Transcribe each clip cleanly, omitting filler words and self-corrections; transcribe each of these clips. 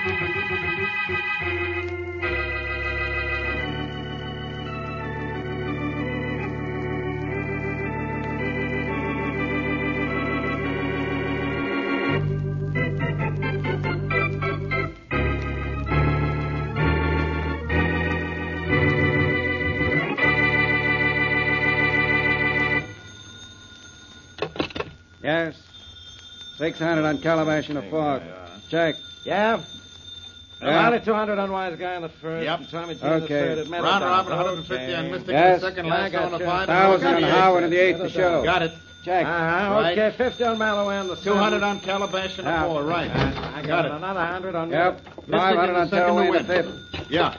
Yes. 600 on Calabash and a fourth. Check. Yeah? About 200 on Wise Guy in the first. Yep. And Tommy G in the third. At Round Meadowdown. robin, 150 on Mystic Yes. in the second, last on the 5. 1,000 on Howard in the eighth to show. Got it. Check. Okay, Right. 50 on Mallow and the 200 on Calabash and a 4, right. I got it. Another 100 on... Yep. Mystic 500 in on the second Tearaway to in the win. fifth. Yeah.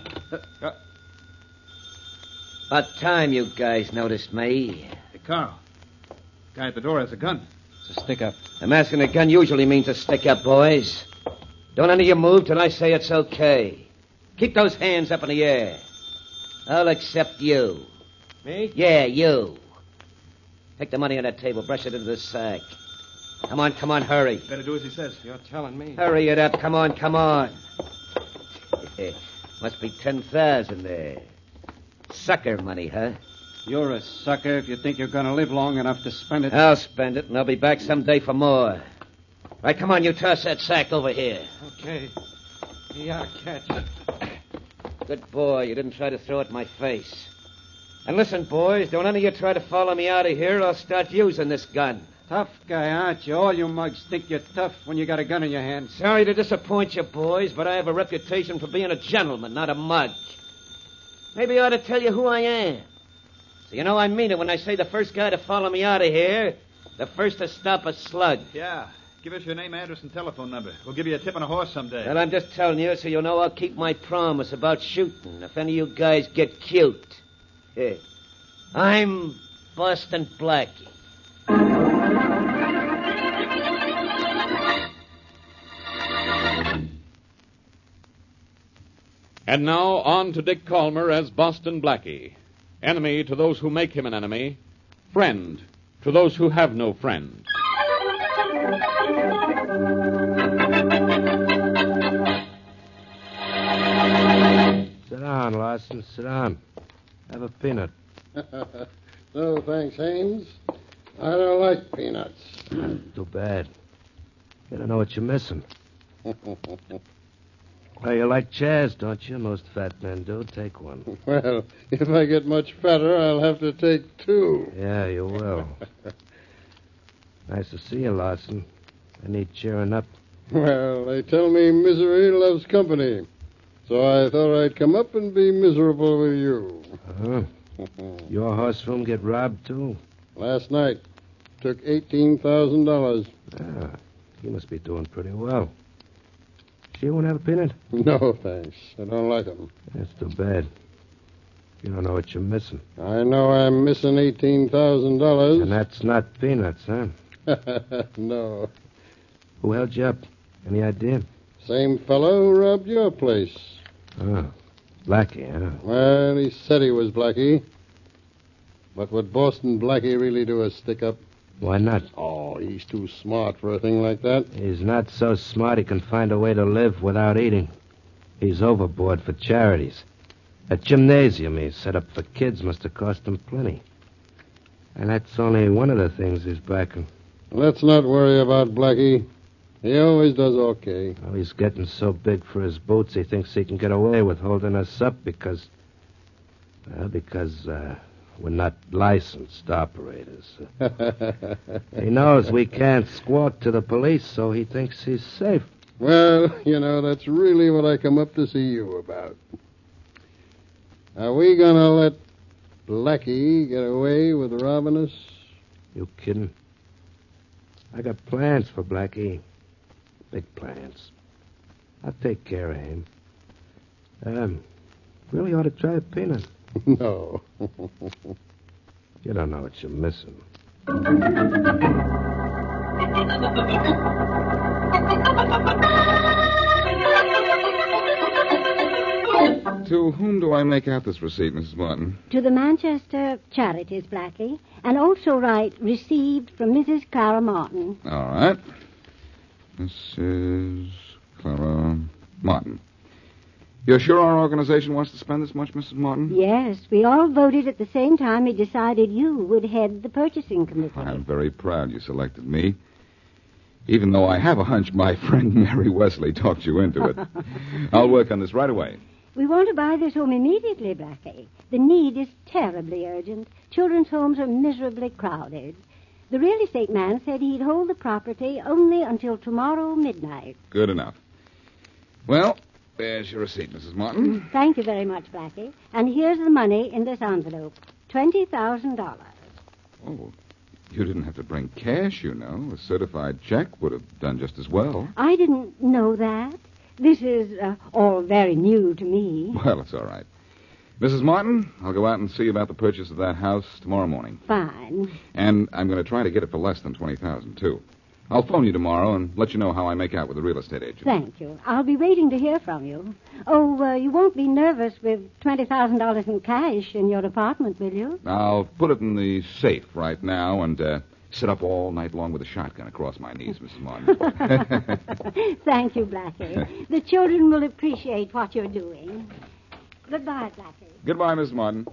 About time you guys noticed me. Hey, Carl. Guy at the door has a gun. It's a stick-up. A mask and a gun usually means a stick-up, boys. Don't any of you move till I say it's okay. Keep those hands up in the air. All except you. Me? Yeah, you. Take the money on that table. Brush it into the sack. Come on, hurry. Better do as he says. You're telling me. Hurry it up. Come on. Must be 10,000 there. Sucker money, huh? You're a sucker if you think you're going to live long enough to spend it. I'll spend it, and I'll be back someday for more. Right, come on, you toss that sack over here. Okay. Yeah, catch it. Good boy. You didn't try to throw it in my face. And listen, boys, don't any of you try to follow me out of here, or I'll start using this gun. Tough guy, aren't you? All you mugs think you're tough when you got a gun in your hand. Sorry to disappoint you, boys, but I have a reputation for being a gentleman, not a mug. Maybe I ought to tell you who I am. So you know I mean it when I say the first guy to follow me out of here, the first to stop a slug. Yeah. Give us your name, address, and telephone number. We'll give you a tip on a horse someday. Well, I'm just telling you so you'll know I'll keep my promise about shooting if any of you guys get cute. Here. I'm Boston Blackie. And now on to Dick Calmer as Boston Blackie. Enemy to those who make him an enemy. Friend to those who have no friend. Sit down, Larson. Sit down. Have a peanut. No, thanks, Haynes. I don't like peanuts. Too bad. You don't know what you're missing. Well, you like chairs, don't you? Most fat men do. Take one. Well, if I get much fatter, I'll have to take 2. Yeah, you will. Nice to see you, Larson. I need cheering up. Well, they tell me misery loves company. So I thought I'd come up and be miserable with you. Uh-huh. Your horse room get robbed, too? Last night. Took $18,000. Ah, you must be doing pretty well. You won't have a peanut? No, thanks. I don't like 'em. That's too bad. You don't know what you're missing. I know I'm missing $18,000. And that's not peanuts, huh? No. Who held you up? Any idea? Same fellow who robbed your place. Oh, Blackie, huh? Well, he said he was Blackie. But would Boston Blackie really do a stick-up? Why not? Oh, he's too smart for a thing like that. He's not so smart he can find a way to live without eating. He's overboard for charities. That gymnasium he set up for kids must have cost him plenty. And that's only one of the things he's backing. Let's not worry about Blackie. He always does okay. Well, he's getting so big for his boots he thinks he can get away with holding us up because we're not licensed operators. He knows we can't squawk to the police, so he thinks he's safe. Well, that's really what I come up to see you about. Are we going to let Blackie get away with robbing us? You kidding? I got plans for Blackie. Big plans. I'll take care of him. Really ought to try a peanut. No. You don't know what you're missing. To whom do I make out this receipt, Mrs. Martin? To the Manchester Charities, Blackie. And also write, received from Mrs. Clara Martin. All right. This is Clara Martin. You're sure our organization wants to spend this much, Mrs. Martin? Yes, we all voted at the same time we decided you would head the purchasing committee. I'm very proud you selected me. Even though I have a hunch my friend Mary Wesley talked you into it. I'll work on this right away. We want to buy this home immediately, Blackie. The need is terribly urgent. Children's homes are miserably crowded. The real estate man said he'd hold the property only until tomorrow midnight. Good enough. Well, there's your receipt, Mrs. Martin. Thank you very much, Blackie. And here's the money in this envelope. $20,000. Oh, you didn't have to bring cash, you know. A certified check would have done just as well. I didn't know that. This is all very new to me. Well, it's all right. Mrs. Martin, I'll go out and see about the purchase of that house tomorrow morning. Fine. And I'm going to try to get it for less than $20,000, too. I'll phone you tomorrow and let you know how I make out with the real estate agent. Thank you. I'll be waiting to hear from you. Oh, you won't be nervous with $20,000 in cash in your apartment, will you? I'll put it in the safe right now and sit up all night long with a shotgun across my knees, Mrs. Martin. Thank you, Blackie. The children will appreciate what you're doing. Goodbye, Blackie. Goodbye, Mrs. Martin.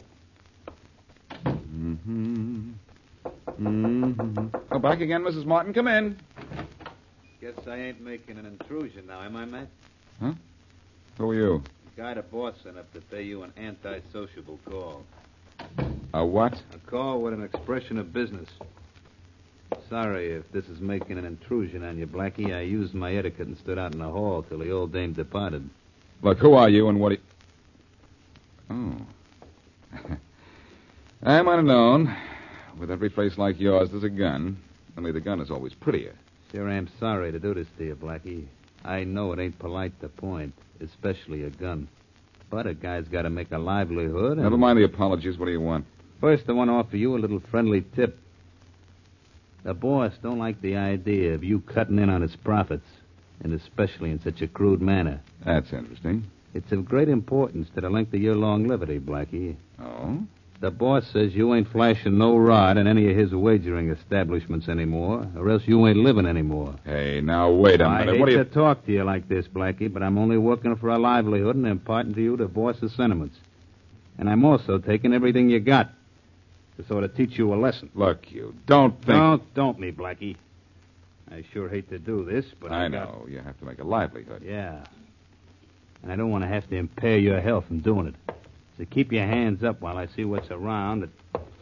Mm-hmm. Mm-hmm. Oh, back again, Mrs. Martin. Come in. Guess I ain't making an intrusion now, am I, Matt? Huh? Who are you? The guy the boss sent up to pay you an anti-sociable call. A what? A call with an expression of business. Sorry if this is making an intrusion on you, Blackie. I used my etiquette and stood out in the hall till the old dame departed. Look, who are you and what do you... Oh. I might have known. With every face like yours, there's a gun. Only the gun is always prettier. Sure am sorry to do this to you, Blackie. I know it ain't polite to point, especially a gun. But a guy's got to make a livelihood. And... Never mind the apologies. What do you want? First, I want to offer you a little friendly tip. The boss don't like the idea of you cutting in on his profits, and especially in such a crude manner. That's interesting. It's of great importance to the length of your longevity, Blackie. Oh? The boss says you ain't flashing no rod in any of his wagering establishments anymore, or else you ain't living anymore. Hey, now, wait a minute. I hate What do you... to talk to you like this, Blackie, but I'm only working for a livelihood and imparting to you the boss's sentiments. And I'm also taking everything you got to sort of teach you a lesson. Look, you don't think... Don't me, Blackie. I sure hate to do this, but I know. You have to make a livelihood. Yeah. And I don't want to have to impair your health in doing it. So keep your hands up while I see what's around.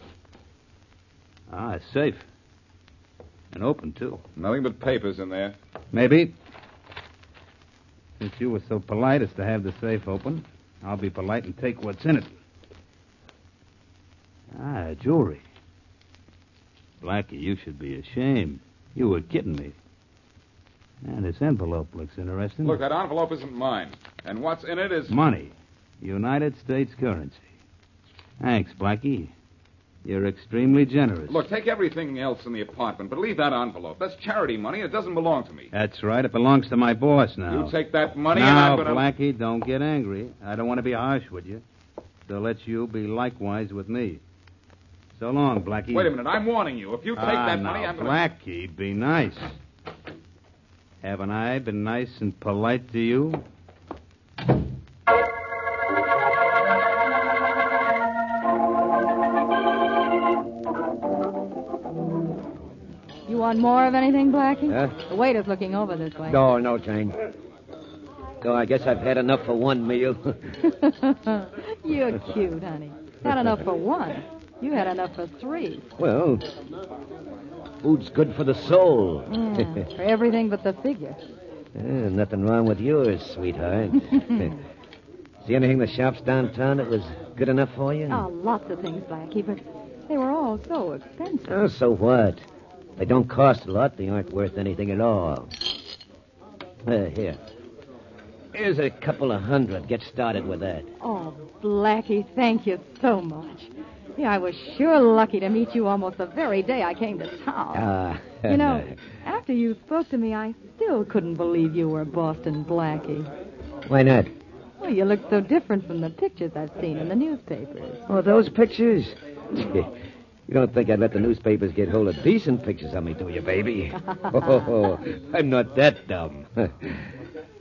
It's safe. And open, too. Nothing but papers in there. Maybe. Since you were so polite as to have the safe open, I'll be polite and take what's in it. Jewelry. Blackie, you should be ashamed. You were kidding me. And this envelope looks interesting. Look, that envelope isn't mine. And what's in it is... Money. United States currency. Thanks, Blackie. You're extremely generous. Look, take everything else in the apartment, but leave that envelope. That's charity money. It doesn't belong to me. That's right. It belongs to my boss now. You take that money now, and I'm going to... Blackie, don't get angry. I don't want to be harsh with you. So let you be likewise with me. So long, Blackie. Wait a minute. I'm warning you. If you take that money, I'm going to... Blackie, be nice. Haven't I been nice and polite to you? You want more of anything, Blackie? Huh? The waiter's looking over this way. No, Jane. So I guess I've had enough for one meal. You're cute, honey. Had enough for one. You had enough for three. Well, food's good for the soul. Yeah, for everything but the figure. Nothing wrong with yours, sweetheart. See anything in the shops downtown that was good enough for you? Oh, lots of things, Blackie, but they were all so expensive. Oh, so what? They don't cost a lot. They aren't worth anything at all. Here. Here's a couple of $100. Get started with that. Oh, Blackie, thank you so much. Yeah, I was sure lucky to meet you almost the very day I came to town. You know, after you spoke to me, I still couldn't believe you were Boston Blackie. Why not? Well, you look so different from the pictures I've seen in the newspapers. Oh, those pictures? You don't think I'd let the newspapers get hold of decent pictures of me, do you, baby? I'm not that dumb.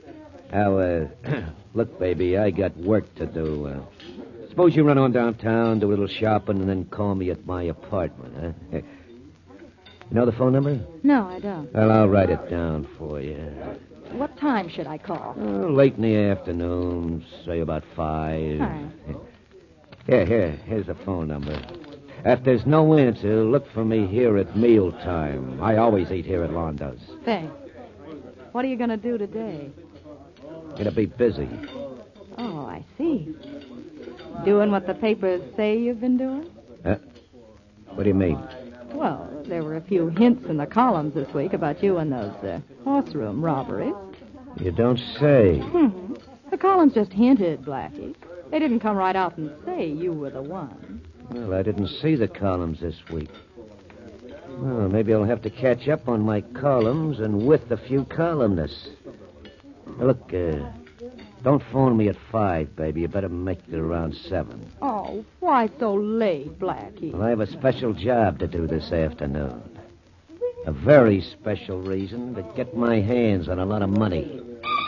Now, look, baby, I got work to do. Suppose you run on downtown, do a little shopping, and then call me at my apartment, huh? You know the phone number? No, I don't. Well, I'll write it down for you. What time should I call? Late in the afternoon, say about 5. All right. Here's the phone number. If there's no answer, look for me here at mealtime. I always eat here at Londo's. Thanks. What are you going to do today? Gonna be busy. Oh, I see. Doing what the papers say you've been doing? What do you mean? Well, there were a few hints in the columns this week about you and those horse room robberies. You don't say. Mm-hmm. The columns just hinted, Blackie. They didn't come right out and say you were the one. Well, I didn't see the columns this week. Well, maybe I'll have to catch up on my columns and with a few columnists. Look, don't phone me at 5, baby. You better make it around 7. Oh, why so late, Blackie? Well, I have a special job to do this afternoon. A very special reason to get my hands on a lot of money.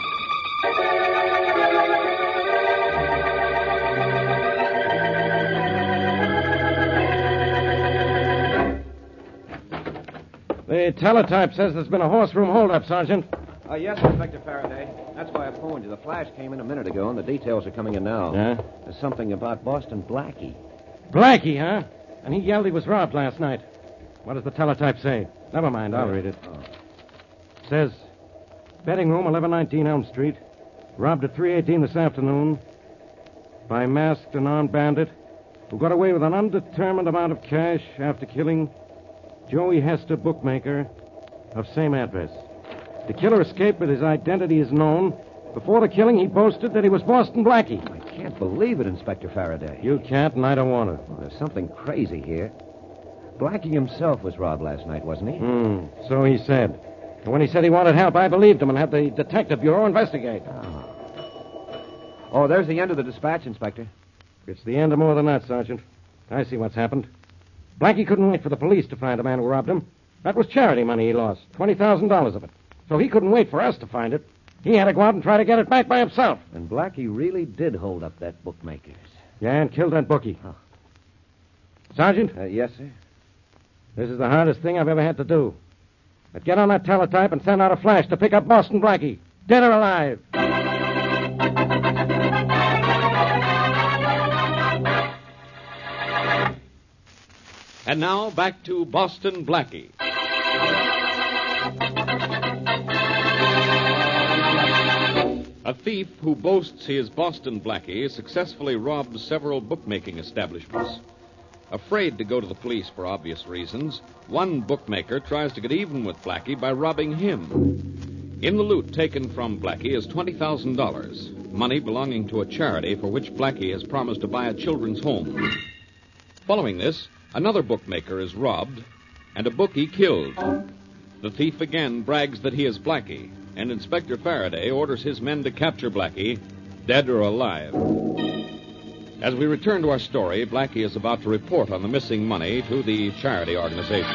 The teletype says there's been a horse room holdup, Sergeant. Yes, Inspector Faraday. That's why I phoned you. The flash came in a minute ago, and the details are coming in now. Yeah? There's something about Boston Blackie. Blackie, huh? And he yelled he was robbed last night. What does the teletype say? Never mind, I'll read it. It says, betting room, 1119 Elm Street. Robbed at 3:18 this afternoon by masked and armed bandit who got away with an undetermined amount of cash after killing Joey Hester, bookmaker, of same address. The killer escaped, but his identity is known. Before the killing, he boasted that he was Boston Blackie. I can't believe it, Inspector Faraday. You can't, and I don't want to. Well, there's something crazy here. Blackie himself was robbed last night, wasn't he? So he said. And when he said he wanted help, I believed him and had the Detective Bureau investigate. Oh, there's the end of the dispatch, Inspector. It's the end of more than that, Sergeant. I see what's happened. Blackie couldn't wait for the police to find the man who robbed him. That was charity money he lost, $20,000 of it. So he couldn't wait for us to find it. He had to go out and try to get it back by himself. And Blackie really did hold up that bookmaker's. Yeah, and killed that bookie. Oh. Sergeant? Yes, sir? This is the hardest thing I've ever had to do. But get on that teletype and send out a flash to pick up Boston Blackie. Dead or alive. And now, back to Boston Blackie. A thief who boasts he is Boston Blackie successfully robbed several bookmaking establishments. Afraid to go to the police for obvious reasons, one bookmaker tries to get even with Blackie by robbing him. In the loot taken from Blackie is $20,000, money belonging to a charity for which Blackie has promised to buy a children's home. Following this, another bookmaker is robbed and a bookie killed. The thief again brags that he is Blackie, and Inspector Faraday orders his men to capture Blackie, dead or alive. As we return to our story, Blackie is about to report on the missing money to the charity organization.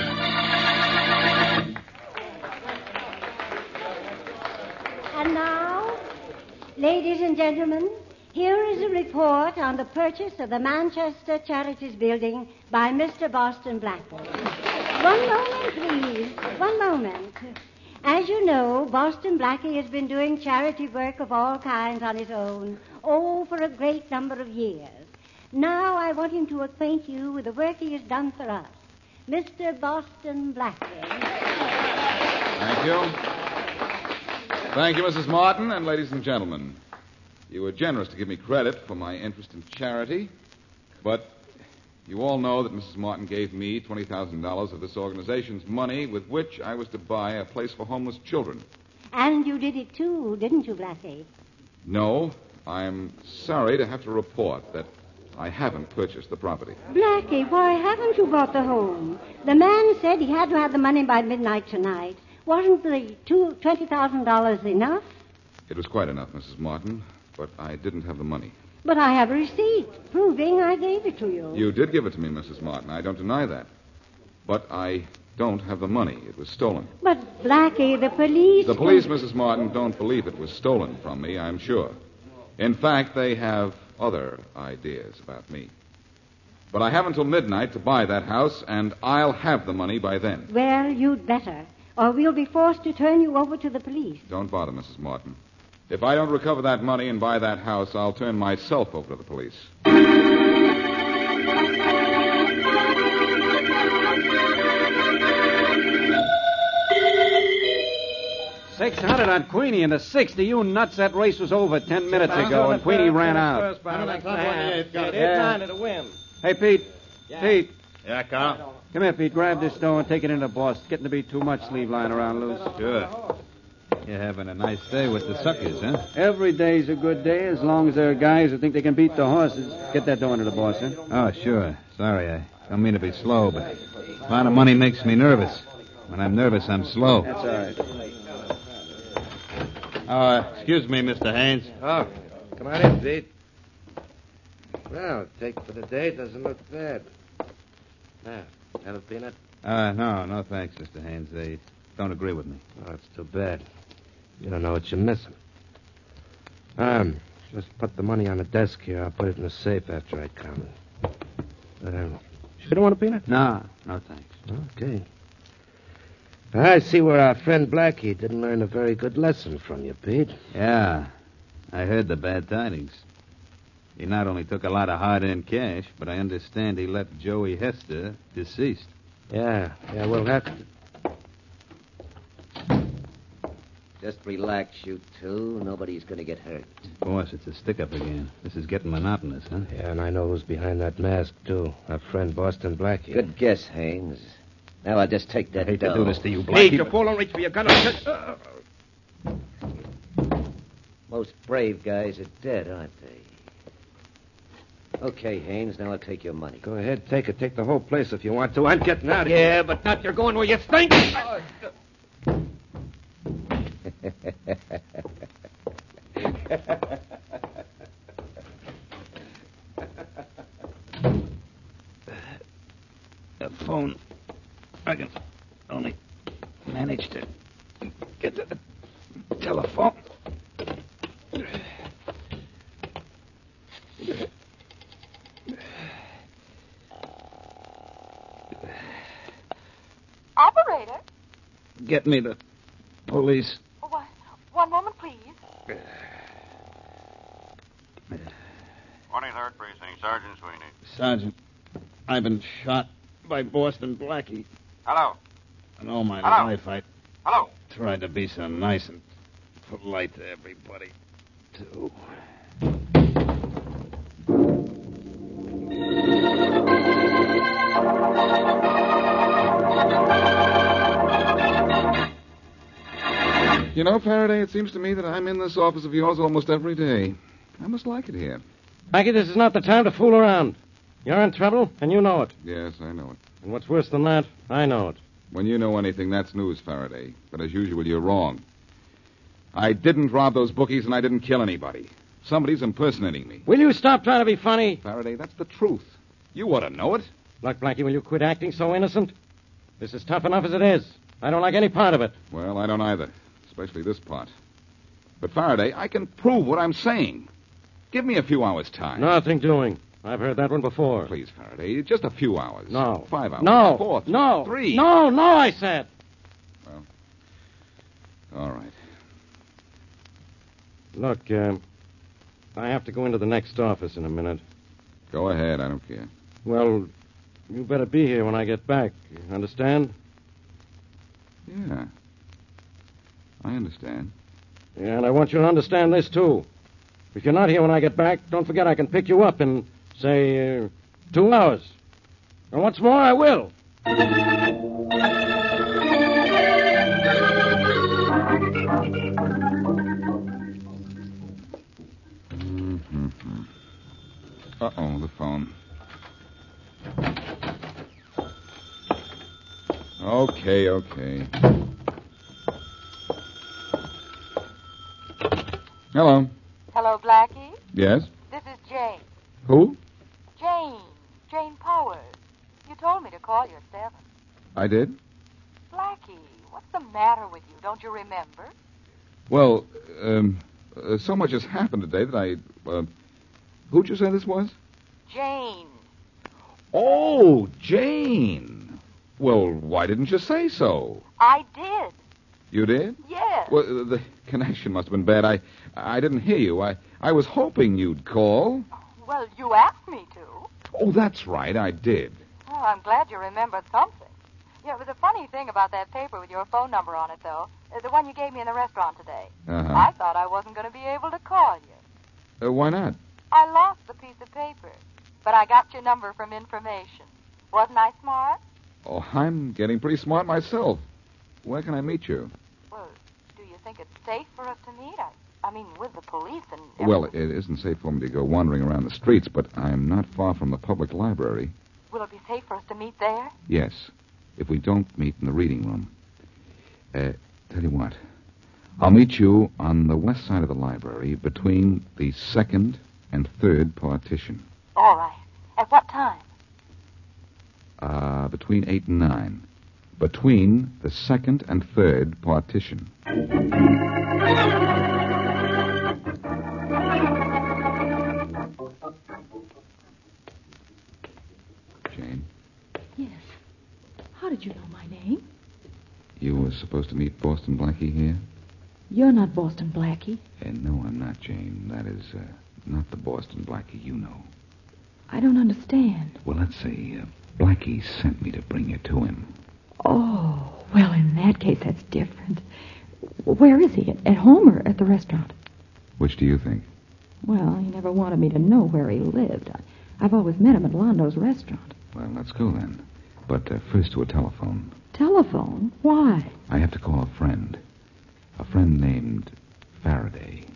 And now, ladies and gentlemen, here is a report on the purchase of the Manchester Charities Building by Mr. Boston Blackie. One moment, please. One moment. As you know, Boston Blackie has been doing charity work of all kinds on his own, for a great number of years. Now I want him to acquaint you with the work he has done for us. Mr. Boston Blackie. Thank you. Thank you, Mrs. Martin, and ladies and gentlemen. You were generous to give me credit for my interest in charity, but you all know that Mrs. Martin gave me $20,000 of this organization's money with which I was to buy a place for homeless children. And you did it, too, didn't you, Blackie? No, I'm sorry to have to report that I haven't purchased the property. Blackie, why haven't you bought the home? The man said he had to have the money by midnight tonight. Wasn't the $20,000 enough? It was quite enough, Mrs. Martin, but I didn't have the money. But I have a receipt proving I gave it to you. You did give it to me, Mrs. Martin. I don't deny that. But I don't have the money. It was stolen. But, Blackie, the police... The police, Mrs. Martin, don't believe it was stolen from me, I'm sure. In fact, they have other ideas about me. But I have until midnight to buy that house, and I'll have the money by then. Well, you'd better, or we'll be forced to turn you over to the police. Don't bother, Mrs. Martin. If I don't recover that money and buy that house, I'll turn myself over to the police. 600 on Queenie in the 60. You nuts, that race was over 10 minutes ago, and Queenie ran out. To win. Hey, Pete. Yeah. Pete. Yeah, Carl? Come here, Pete. Grab this dough and take it into the boss. It's getting to be too much sleeve lying around loose. Sure. You're having a nice day with the suckers, huh? Every day's a good day as long as there are guys who think they can beat the horses. Get that dough into the boss, huh? Oh, sure. Sorry, I don't mean to be slow, but a lot of money makes me nervous. When I'm nervous, I'm slow. That's all right. Excuse me, Mr. Haynes. Oh, come on in, Pete. Well, take for the day doesn't look bad. Now, have a peanut? No, thanks, Mr. Haynes. They don't agree with me. Oh, it's too bad. You don't know what you're missing. Just put the money on the desk here. I'll put it in the safe after I come. You don't want a peanut? No, thanks. Okay. I see where our friend Blackie didn't learn a very good lesson from you, Pete. Yeah, I heard the bad tidings. He not only took a lot of hard-earned cash, but I understand he left Joey Hester deceased. Yeah, we'll have to... Just relax, you two. Nobody's going to get hurt. Boss, it's a stick-up again. This is getting monotonous, huh? Yeah, and I know who's behind that mask, too. Our friend Boston Blackie. Good guess, Haynes. Now I'll just take that I hate dough. to do this to you, Blackie. You fool, don't reach for your gun. Most brave guys are dead, aren't they? Okay, Haynes, now I'll take your money. Go ahead, take it. Take the whole place if you want to. I'm getting out of here. Yeah, but not you're going where you think. The phone. I can only manage to get to the telephone. Operator? Get me the police. One moment, please. 23rd Precinct, Sergeant Sweeney. Sergeant, I've been shot by Boston Blackie. Hello. And all my Hello? life I Hello. tried to be so nice and polite to everybody, too. You know, Faraday, it seems to me that I'm in this office of yours almost every day. I must like it here. Blackie, this is not the time to fool around. You're in trouble, and you know it. Yes, I know it. And what's worse than that, I know it. When you know anything, that's news, Faraday. But as usual, you're wrong. I didn't rob those bookies, and I didn't kill anybody. Somebody's impersonating me. Will you stop trying to be funny? Faraday, that's the truth. You ought to know it. Look, Blackie, will you quit acting so innocent? This is tough enough as it is. I don't like any part of it. Well, I don't either, especially this part. But, Faraday, I can prove what I'm saying. Give me a few hours' time. Nothing doing. I've heard that one before. Please, Faraday, just a few hours. No. 5 hours. No. 4. No. 3. No, I said. Well, all right. Look, I have to go into the next office in a minute. Go ahead, I don't care. Well, you better be here when I get back. Understand? Yeah. I understand. Yeah, and I want you to understand this, too. If you're not here when I get back, don't forget I can pick you up in, say, 2 hours. And what's more, I will. Uh-oh, the phone. Okay. Hello. Hello, Blackie. Yes? This is Jane. Who? Jane Powers. You told me to call you at 7. I did? Blackie, what's the matter with you? Don't you remember? Well, so much has happened today that who'd you say this was? Jane. Oh, Jane. Well, why didn't you say so? I did. You did? Yes. Well, the connection must have been bad. I didn't hear you. I was hoping you'd call. Well, you asked me to. Oh, that's right, I did. Oh, I'm glad you remembered something. Yeah, it was a funny thing about that paper with your phone number on it, though. The one you gave me in the restaurant today. Uh-huh. I thought I wasn't going to be able to call you. Why not? I lost the piece of paper, but I got your number from information. Wasn't I smart? Oh, I'm getting pretty smart myself. Where can I meet you? Well, do you think it's safe for us to meet? I mean, with the police and... Well, it isn't safe for me to go wandering around the streets, but I'm not far from the public library. Will it be safe for us to meet there? Yes, if we don't meet in the reading room. Tell you what, I'll meet you on the west side of the library between the second and third partition. All right. At what time? Between 8 and 9. Between the second and third partition. Jane? Yes. How did you know my name? You were supposed to meet Boston Blackie here? You're not Boston Blackie. No, I'm not, Jane. That is not the Boston Blackie you know. I don't understand. Well, let's say Blackie sent me to bring you to him. Oh, well, in that case, that's different. Where is he? At home or at the restaurant? Which do you think? Well, he never wanted me to know where he lived. I've always met him at Londo's restaurant. Well, let's go then. But first to a telephone. Telephone? Why? I have to call a friend. A friend named Faraday.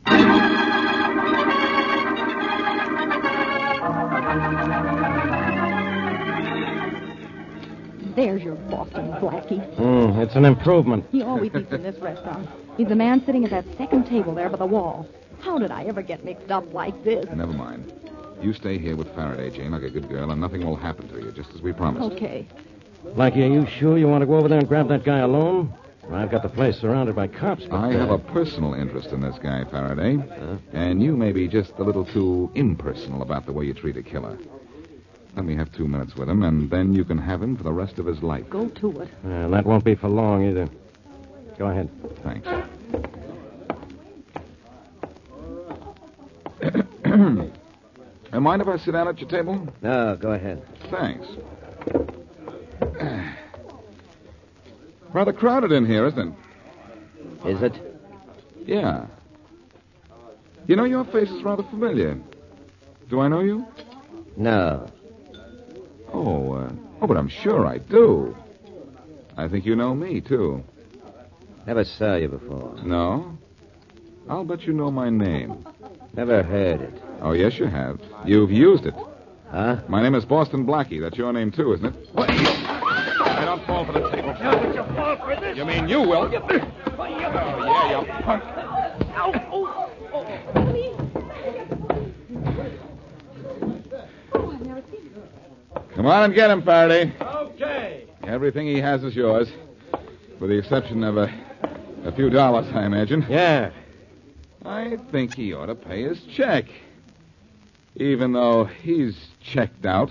There's your Boston Blackie. It's an improvement. He always eats in this restaurant. He's the man sitting at that second table there by the wall. How did I ever get mixed up like this? Never mind. You stay here with Faraday, Jane, like a good girl, and nothing will happen to you, just as we promised. Okay. Blackie, are you sure you want to go over there and grab that guy alone? I've got the place surrounded by cops. But, I have a personal interest in this guy, Faraday. And you may be just a little too impersonal about the way you treat a killer. Let me have 2 minutes with him, and then you can have him for the rest of his life. Go to it. That won't be for long, either. Go ahead. Thanks. Mind if I sit down at your table? No, go ahead. Thanks. Rather crowded in here, isn't it? Is it? Yeah. You know, your face is rather familiar. Do I know you? No. Oh, but I'm sure I do. I think you know me, too. Never saw you before. No? I'll bet you know my name. Never heard it. Oh, yes, you have. You've used it. Huh? My name is Boston Blackie. That's your name, too, isn't it? What? I don't fall for the table. No, but you fall for this. You mean you will? Oh, yeah, you punk. Come on and get him, Faraday. Okay. Everything he has is yours. With the exception of a few dollars, I imagine. Yeah. I think he ought to pay his check. Even though he's checked out.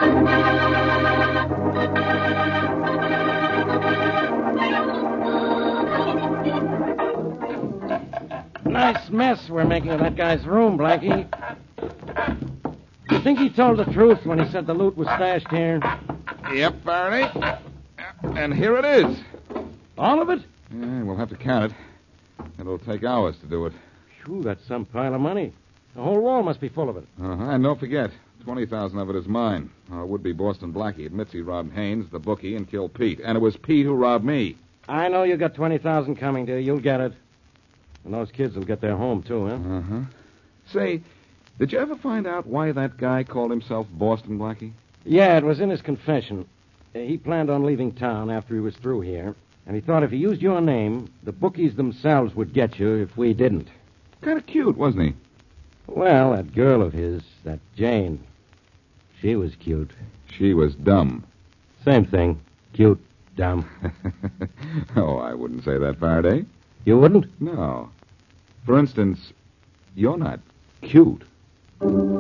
Nice mess we're making of that guy's room, Blackie. You think he told the truth when he said the loot was stashed here? Yep, Faraday. And here it is. All of it? Yeah, we'll have to count it. It'll take hours to do it. Phew, that's some pile of money. The whole wall must be full of it. And don't forget, 20,000 of it is mine. Our would-be Boston Blackie admits he robbed Haynes, the bookie, and killed Pete. And it was Pete who robbed me. I know you got 20,000 coming to you. You'll get it. And those kids will get their home, too, huh? Say, did you ever find out why that guy called himself Boston Blackie? Yeah, it was in his confession. He planned on leaving town after he was through here. And he thought if he used your name, the bookies themselves would get you if we didn't. Kind of cute, wasn't he? Well, that girl of his, that Jane, she was cute. She was dumb. Same thing. Cute, dumb. Oh, I wouldn't say that, Faraday. You wouldn't? No. For instance, you're not cute.